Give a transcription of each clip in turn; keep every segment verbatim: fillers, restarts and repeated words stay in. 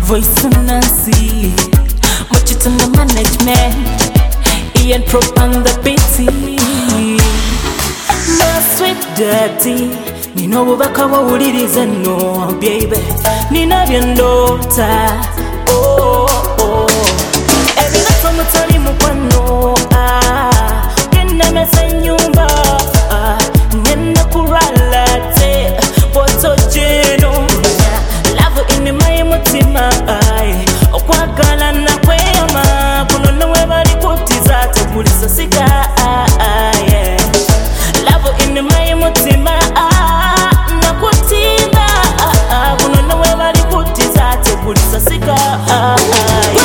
Voice Nancy, much it in the management, Ian Pro on the B T. My sweet daddy, Nino Bubaka wawuliriza no baby, Nina byandota, oh oh. Ebina somutali mukwano, ah, Genda mese nyumba, ah, Ngenda kurala te, Boto jeno, Love in my mutima, ay, Okwagala na kweyama, Kuno nawe bali kutiza, Tugulisa sika, ay, Love in my mutima, nakutima, Kuno nawe bali kutiza, Tugulisa sika, ay.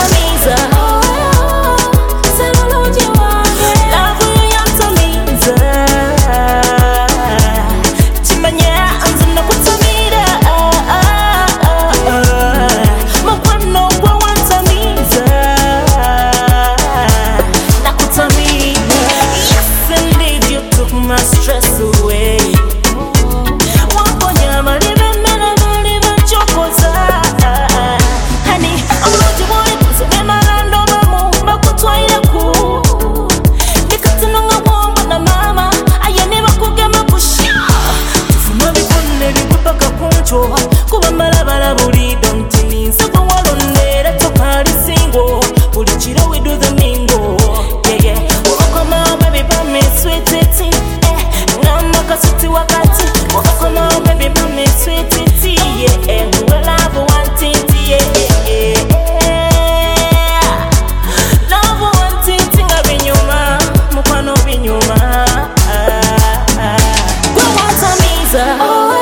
Kuba malabala buli don't mean so for one on there to party single Put it we do the mingo Yeah yeah Oh come on baby buy me sweet tea Eh Ngamba kasuti wakati Oh come on baby buy me sweet tea Yeah we love one tea Yeah Love one tea Tinga binyuma Mukwano binyuma Gwe wantamiza Oh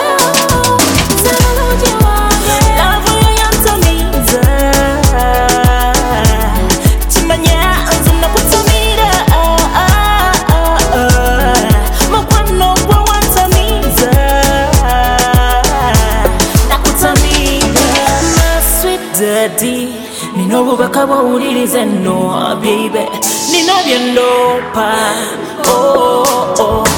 Daddy, Nino Bubaka wawuliriza no baby, Nina byandopa, oh oh.